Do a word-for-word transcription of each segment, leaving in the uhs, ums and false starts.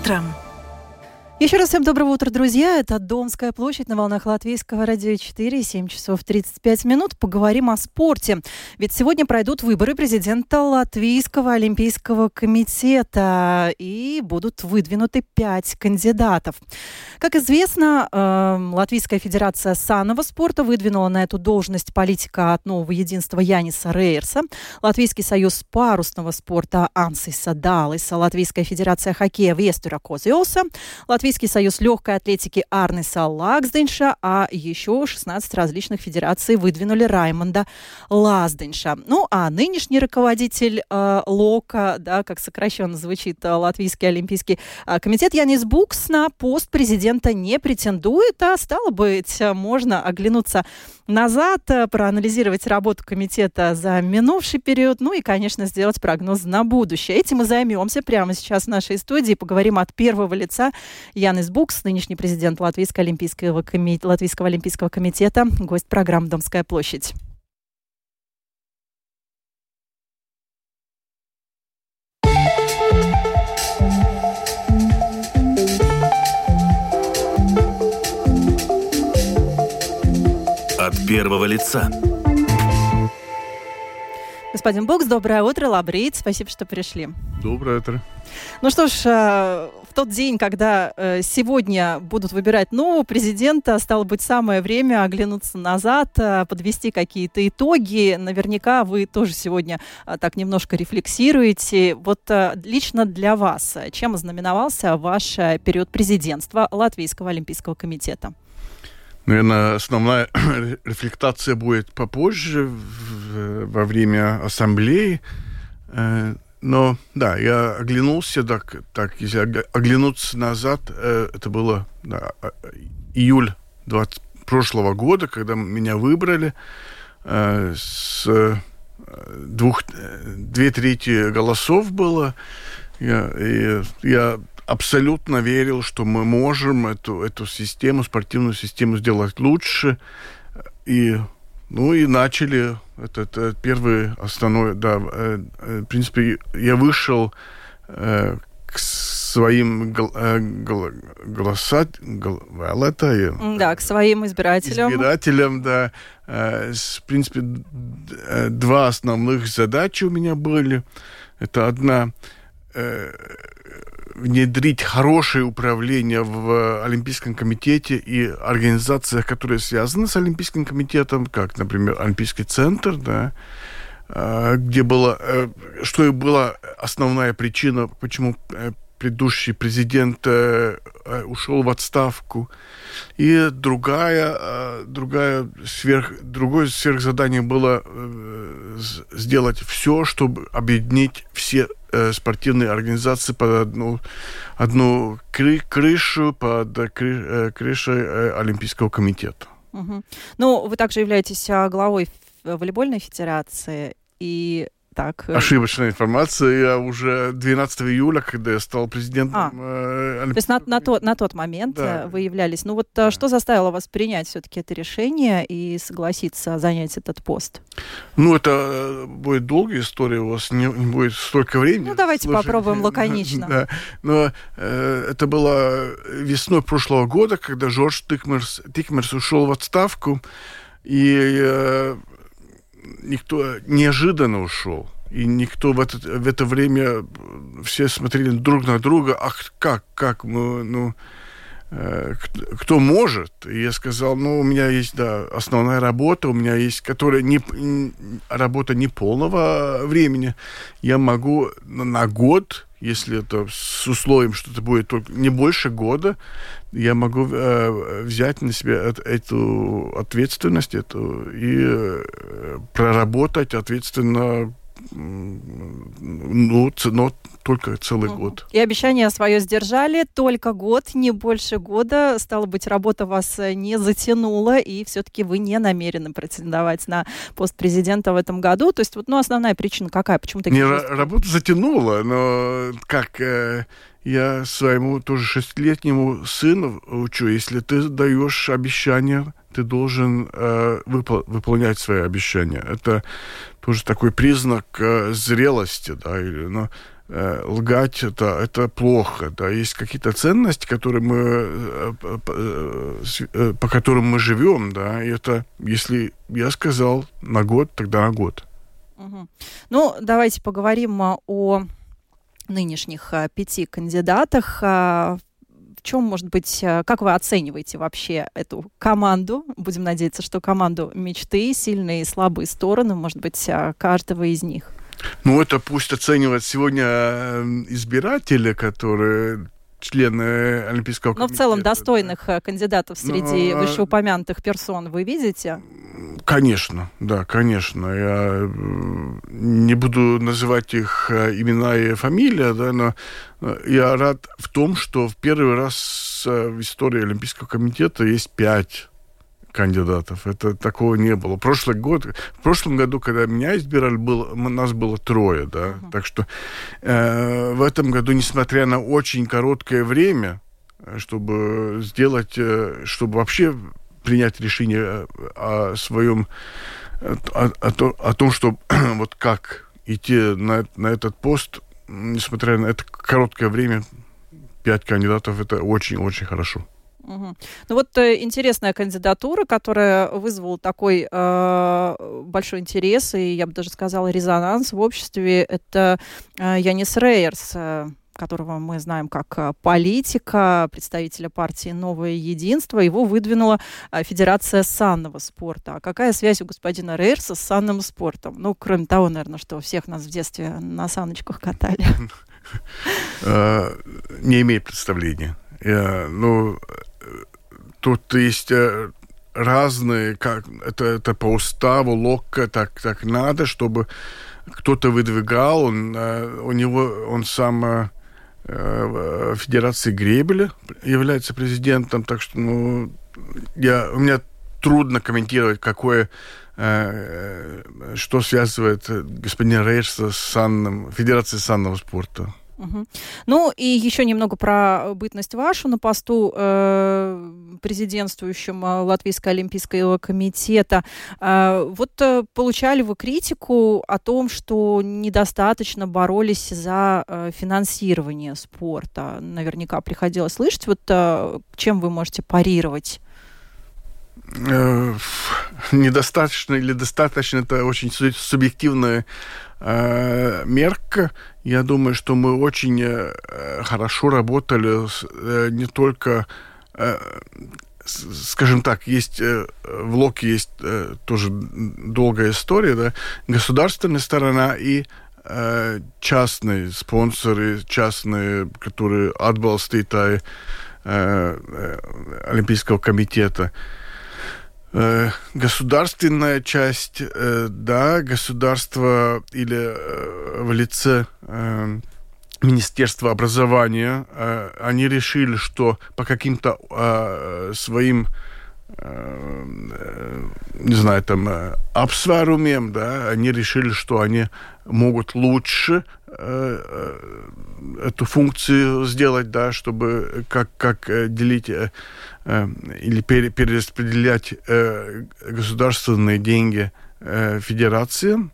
утром. Еще раз всем доброго утра, друзья. Это Домская площадь на волнах Латвийского радио четыре, семь часов тридцать пять минут. Поговорим о спорте. Ведь сегодня пройдут выборы президента Латвийского олимпийского комитета. И будут выдвинуты пять кандидатов. Как известно, Латвийская федерация санного спорта выдвинула на эту должность политика от Нового единства Яниса Рейерса. Латвийский союз парусного спорта Ансиса Далиса. Латвийская федерация хоккея Вестура Козиоса. Латвийский союз легкой атлетики Арниса Лаксденша, а еще шестнадцать различных федераций выдвинули Раймонда Лазденша. Ну, а нынешний руководитель э, ЛОКа, да, как сокращенно звучит э, Латвийский олимпийский э, комитет, Янис Букс на пост президента не претендует, а стало быть, можно оглянуться назад, проанализировать работу комитета за минувший период, ну и, конечно, сделать прогноз на будущее. Этим мы займемся прямо сейчас в нашей студии. Поговорим от первого лица. Янис Букс, нынешний президент Латвийского олимпийского, коми... Латвийского олимпийского комитета, гость программы «Домская площадь». От первого лица. Господин Букс, доброе утро, лабрит, спасибо, что пришли. Доброе утро. Ну что ж, в тот день, когда сегодня будут выбирать нового президента, стало быть, самое время оглянуться назад, подвести какие-то итоги. Наверняка вы тоже сегодня так немножко рефлексируете. Вот лично для вас, чем ознаменовался ваш период президентства Латвийского олимпийского комитета? Наверное, основная рефлексия будет попозже, в, во время ассамблеи. Но, да, я оглянулся, так, так если оглянуться назад, это было да, июль двадцатого прошлого года, когда меня выбрали с двух, две трети голосов было. Я, и, я абсолютно верил, что мы можем эту, эту систему, спортивную систему сделать лучше. И, ну, и начали. Это, это первый основной, да. Э, в принципе, я вышел э, к своим гол, э, гол, голосать, гол, это, да, к своим избирателям. Избирателям, да. Э, с, в принципе, д, два основных задачи у меня были. Это одна... Э, внедрить хорошее управление в Олимпийском комитете и организациях, которые связаны с Олимпийским комитетом, как, например, Олимпийский центр, да, где было, что и была основная причина, почему предыдущий президент ушел в отставку. И другая, другая сверх, другое сверхзадание было сделать все, чтобы объединить все спортивные организации под одну, одну кры, крышу, под кры, крышей Олимпийского комитета. Угу. Ну, вы также являетесь главой волейбольной федерации и... Так. Ошибочная информация. Я уже двенадцатого июля, когда я стал президентом... А, э, то есть на, на, тот, на тот момент да. вы являлись. Ну вот да. Что заставило вас принять все-таки это решение и согласиться занять этот пост? Ну, это будет долгая история, у вас не, не будет столько времени. Ну, давайте слушать. Попробуем лаконично. Да. Но э, это было весной прошлого года, когда Жорж Тикмерс, Тикмерс ушел в отставку, и... Э, никто неожиданно ушел. И никто в это, в это время все смотрели друг на друга. Ах, как, как, ну, ну э, кто, кто может? И я сказал, ну, у меня есть, да, основная работа, у меня есть, которая не, работа не полного времени. Я могу на год, если это с условием, что это будет только не больше года, я могу э, взять на себя э, эту ответственность эту, и э, проработать ответственно ну, но только целый mm-hmm. год. И обещание свое сдержали, только год, не больше года. Стало быть, работа вас не затянула, и все-таки вы не намерены претендовать на пост президента в этом году. То есть, вот, ну, основная причина какая? Почему такие... Не, работа затянула, но как... Э, я своему тоже шестилетнему сыну учу, если ты даешь обещание, ты должен э, выпол- выполнять свои обещания. Это тоже такой признак э, зрелости, да, или, но э, лгать это, это плохо. Да. Есть какие-то ценности, которые мы, э, э, э, по которым мы живем. Да. И это, если я сказал на год, тогда на год. Угу. Ну, давайте поговорим о нынешних а, пяти кандидатах. А, в чем, может быть, а, как вы оцениваете вообще эту команду? Будем надеяться, что команду мечты, сильные и слабые стороны, может быть, а, каждого из них. Ну, это пусть оценивают сегодня избиратели, которые члены Олимпийского комитета. Но в целом достойных да. кандидатов среди Но, вышеупомянутых персон вы видите? Конечно, да, конечно. Я не буду называть их имена и фамилии, да, но я рад в том, что в первый раз в истории Олимпийского комитета есть пять кандидатов. Это такого не было. Прошлый год, в прошлом году, когда меня избирали, было, нас было трое, да. Uh-huh. Так что э, в этом году, несмотря на очень короткое время, чтобы сделать, чтобы вообще принять решение о своем, о, о, том, о том, что вот как идти на, на этот пост, несмотря на это короткое время, пять кандидатов, это очень-очень хорошо. Угу. Ну вот э, интересная кандидатура, которая вызвала такой э, большой интерес и, я бы даже сказала, резонанс в обществе, это э, Янис Рейерс, э, которого мы знаем как политика, представителя партии «Новое единство». Его выдвинула э, Федерация санного спорта. А какая связь у господина Рейерса с санным спортом? Ну, кроме того, наверное, что всех нас в детстве на саночках катали. Не имею представления. Ну... Тут есть разные, как это, это по уставу, локка, так, так надо, чтобы кто-то выдвигал. Он, у него, он сам в Федерации гребля является президентом, так что ну, я, у меня трудно комментировать, какое, что связывает господина Рейерса с санным, Федерацией санного спорта. Угу. Ну и еще немного про бытность вашу на посту э, президентствующим Латвийского олимпийского комитета. Э, вот э, получали вы критику о том, что недостаточно боролись за э, финансирование спорта. Наверняка приходилось слышать. Вот э, чем вы можете парировать? Недостаточно или достаточно, это очень субъективная э, мерка. Я думаю, что мы очень э, хорошо работали с, э, не только, э, с, скажем так, есть э, в ЛОКе есть э, тоже долгая история, да, государственная сторона и э, частные спонсоры, частные, которые отбалстиtāji э, Олимпийского комитета. Государственная часть, да, государство или в лице Министерства образования, они решили, что по каким-то своим, не знаю, там, обсварумiem, да, они решили, что они могут лучше эту функцию сделать, да, чтобы как, как делить э, или пере, перераспределять э, государственные деньги э, федерациям.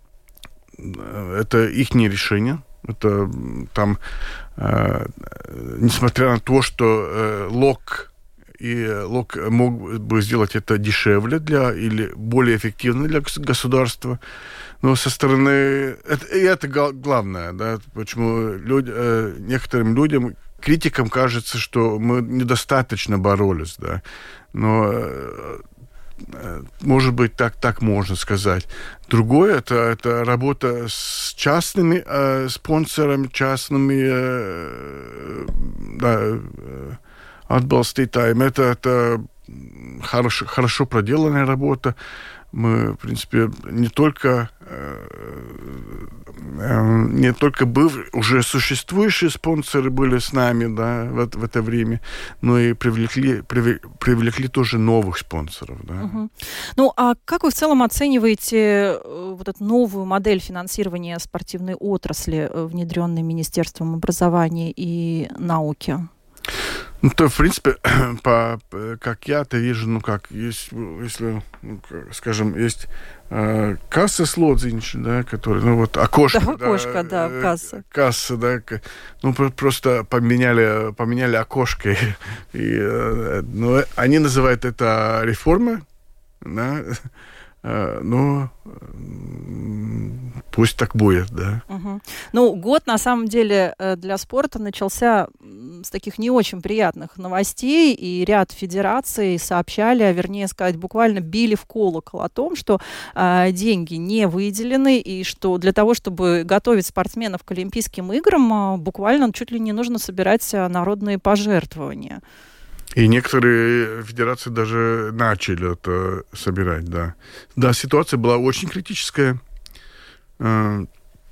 Это их решение. Это там, э, несмотря на то, что э, ЛОК и ЛОК мог бы сделать это дешевле для, или более эффективно для государства, но со стороны... Это, и это главное, да, почему люди, э, некоторым людям, критикам кажется, что мы недостаточно боролись, да, но, э, может быть, так, так можно сказать. Другое, это, это работа с частными э, спонсорами, частными э, да, э, отбалстиtāji. Это, это хорошо, хорошо проделанная работа. Мы, в принципе, не только, э, не только быв, уже существующие спонсоры были с нами, да, в, в это время, но и привлекли, привлекли, привлекли тоже новых спонсоров. Да. Угу. Ну, а как вы в целом оцениваете вот эту новую модель финансирования спортивной отрасли, внедренной Министерством образования и науки? Ну, то, в принципе, по, как я это вижу, ну, как, есть, если, ну, скажем, есть э, касса Слодзинч, да, который, ну, вот, окошко. Да, окошко, да, да касса. Касса, да, ну, просто поменяли, поменяли окошко, и, и, ну, они называют это реформой, да, ну, пусть так будет, да. Угу. Ну, год, на самом деле, для спорта начался с таких не очень приятных новостей, и ряд федераций сообщали, а вернее сказать, буквально били в колокол о том, что э, деньги не выделены, и что для того, чтобы готовить спортсменов к Олимпийским играм, э, буквально чуть ли не нужно собирать народные пожертвования. И некоторые федерации даже начали это собирать, да. Да, ситуация была очень критическая. Ну,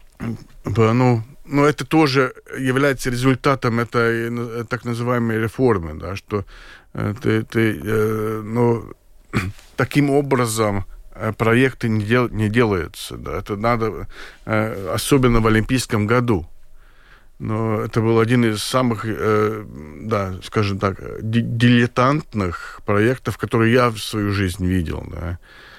но это тоже является результатом этой так называемой реформы, да, что ты, ты, ну, таким образом проекты не, дел, не делаются. Да. Это надо, особенно в Олимпийском году. Но это был один из самых, э, да, скажем так, дилетантных проектов, которые я в свою жизнь видел. Да.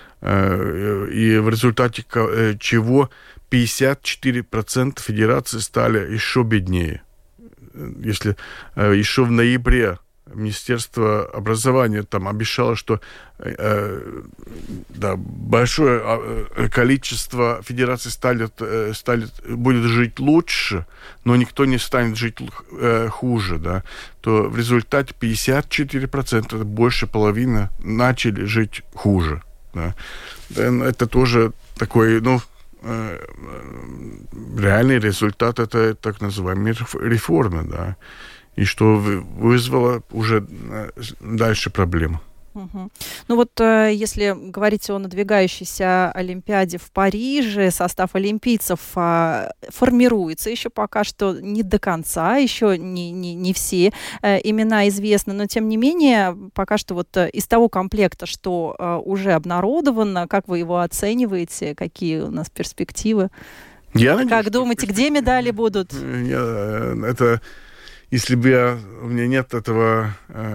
Э, и в результате чего пятьдесят четыре процента федераций стали еще беднее. Если э, еще в ноябре Министерство образования там обещало, что э, да, большое э, количество федераций станет, э, станет, будет жить лучше, но никто не станет жить э, хуже, да, то в результате пятьдесят четыре процента, больше половины, начали жить хуже. Да. Это тоже такой, ну, э, реальный результат этой так называемой реформы, да. И что вызвало уже дальше проблемы. Угу. Ну вот если говорить о надвигающейся Олимпиаде в Париже, состав олимпийцев формируется еще пока что не до конца, еще не, не, не все имена известны, но тем не менее пока что вот из того комплекта, что уже обнародовано, как вы его оцениваете, какие у нас перспективы? Я надеюсь, как думаете, где медали будут? Я, это... Если бы я, у меня нет этого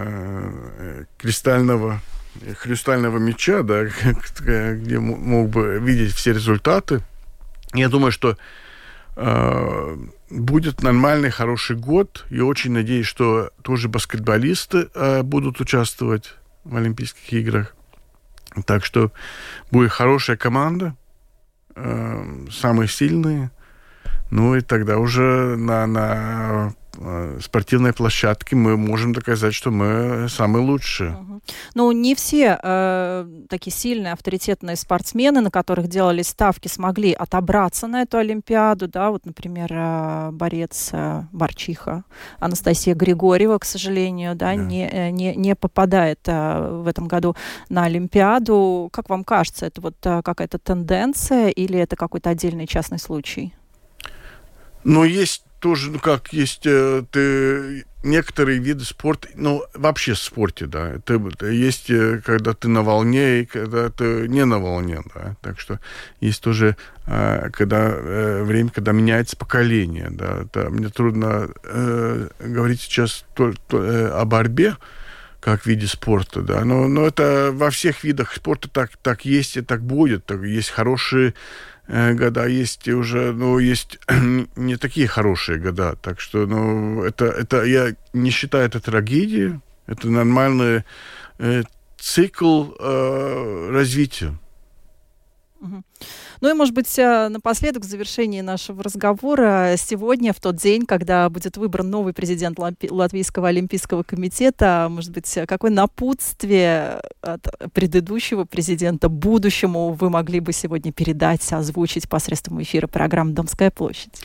э, кристального, хрустального мяча, да, где мог бы видеть все результаты, я думаю, что э, будет нормальный, хороший год. И очень надеюсь, что тоже баскетболисты э, будут участвовать в Олимпийских играх. Так что будет хорошая команда, э, самые сильные. Ну и тогда уже на... на спортивной площадке мы можем доказать, что мы самые лучшие. Угу. Ну, не все э, такие сильные, авторитетные спортсмены, на которых делались ставки, смогли отобраться на эту Олимпиаду. Да? Вот, например, э, борец э, Борчиха Анастасия Григорьева, к сожалению, да, да. Не, не, не попадает э, в этом году на Олимпиаду. Как вам кажется, это вот э, какая-то тенденция или это какой-то отдельный частный случай? Ну, есть тоже, ну как, есть э, ты, некоторые виды спорта, ну, вообще в спорте, да, ты, есть, э, когда ты на волне и когда ты не на волне, да, так что есть тоже, э, когда, э, время, когда меняется поколение, да, это, мне трудно э, говорить сейчас то, то, э, о борьбе, как в виде спорта, да, но, но это во всех видах спорта так, так есть и так будет, так, есть хорошие года, есть уже, ну, есть не такие хорошие года, так что, ну, это, это я не считаю это трагедией, это нормальный э, цикл э, развития. Угу. Ну и, может быть, напоследок, в завершении нашего разговора, сегодня, в тот день, когда будет выбран новый президент Латвийского олимпийского комитета, может быть, какое напутствие от предыдущего президента будущему вы могли бы сегодня передать, озвучить посредством эфира программы «Домская площадь»?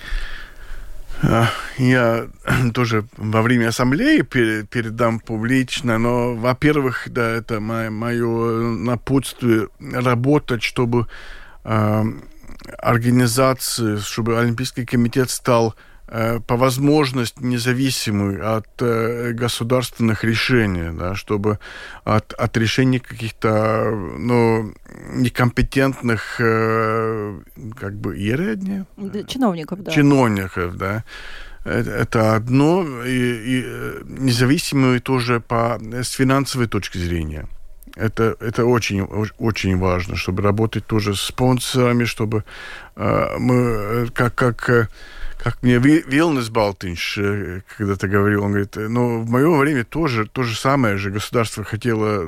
Я тоже во время ассамблеи передам публично, но, во-первых, да, это мое, мое напутствие работать, чтобы э, организации, чтобы Олимпийский комитет стал э, по возможности независимый от э, государственных решений, да, чтобы от, от решений каких-то, ну, некомпетентных э, как бы иеродней, чиновников, да. чиновников, да, это одно, и, и независимые тоже по, с финансовой точки зрения. Это, это очень, очень важно, чтобы работать тоже с спонсорами, чтобы э, мы, как, как, как мне Вилнес Балтинш когда-то говорил, он говорит, ну, в мое время тоже то же самое же государство хотело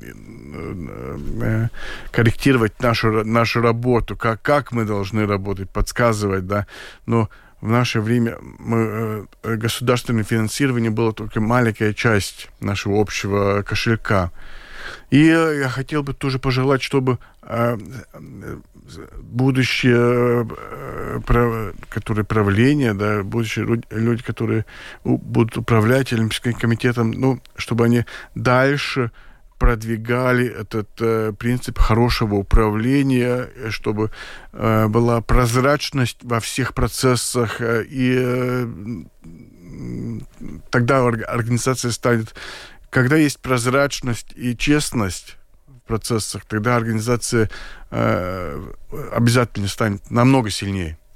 э, корректировать нашу, нашу работу, как, как мы должны работать, подсказывать, да, но в наше время мы, государственное финансирование было только маленькая часть нашего общего кошелька. И я хотел бы тоже пожелать, чтобы э, будущее, э, прав, которые правления, да, будущие люди, люди, которые будут управлять Олимпийским комитетом, ну, чтобы они дальше продвигали этот э, принцип хорошего управления, чтобы э, была прозрачность во всех процессах, э, и э, тогда организация станет... Когда есть прозрачность и честность в процессах, тогда организация э, обязательно станет намного сильнее.